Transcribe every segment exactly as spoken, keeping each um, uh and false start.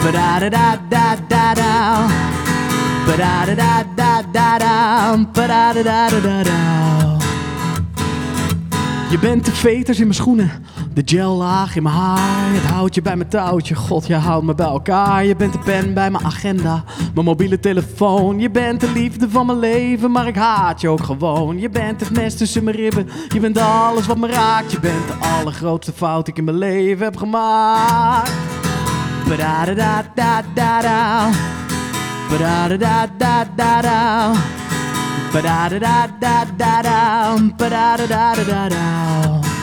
Ba-da-da-da-da-da-da. Ba-da-da-da-da-da-da. Ba-da-da-da-da-da. Je bent de veters in mijn schoenen, de gellaag in mijn haar. Het houdt je bij mijn touwtje, god, je houdt me bij elkaar. Je bent de pen bij mijn agenda, mijn mobiele telefoon. Je bent de liefde van mijn leven, maar ik haat je ook gewoon. Je bent het mes tussen mijn ribben, je bent alles wat me raakt. Je bent de allergrootste fout die ik in mijn leven heb gemaakt. Ba-da-da-da-da-da. Ba-da-da-da-da-da. Ba-da-da-da-da-da. Ba-da-da-da-da-da.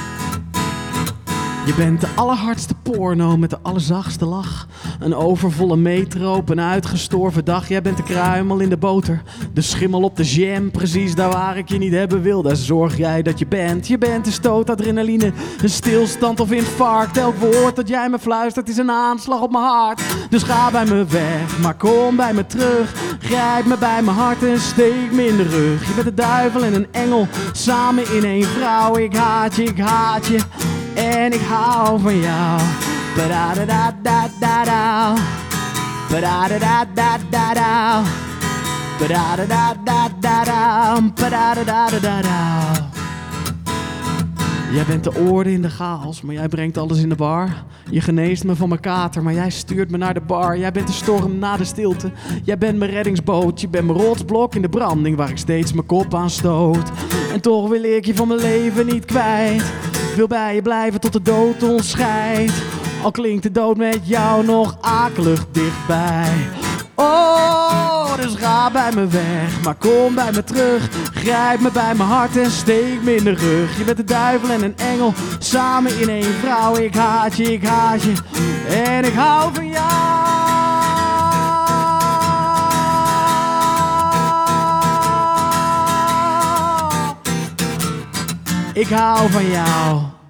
Je bent de allerhardste porno met de allerzachtste lach. Een overvolle metro op een uitgestorven dag. Jij bent de kruimel in de boter, de schimmel op de jam. Precies daar waar ik je niet hebben wil, daar zorg jij dat je bent. Je bent een stoot adrenaline, een stilstand of infarct. Elk woord dat jij me fluistert is een aanslag op mijn hart. Dus ga bij me weg, maar kom bij me terug. Grijp me bij mijn hart en steek me in de rug. Je bent de duivel en een engel, samen in één vrouw. Ik haat je, ik haat je. En ik hou van jou. Ba-da-da-da-da-da. Ba-da-da-da-da-da. Ba-da-da-da-da-da. Ba-da-da-da-da-da. Jij bent de orde in de chaos, maar jij brengt alles in de war. Je geneest me van mijn kater, maar jij stuurt me naar de bar. Jij bent de storm na de stilte. Jij bent mijn reddingsboot. Je bent mijn rotsblok in de branding waar ik steeds mijn kop aan stoot. En toch wil ik je van mijn leven niet kwijt. Ik wil bij je blijven tot de dood ons scheidt. Al klinkt de dood met jou nog akelig dichtbij. Oh, dus ga bij me weg, maar kom bij me terug. Grijp me bij mijn hart en steek me in de rug. Je bent de duivel en een engel, samen in één vrouw. Ik haat je, ik haat je en ik hou van jou. Ik hou van jou.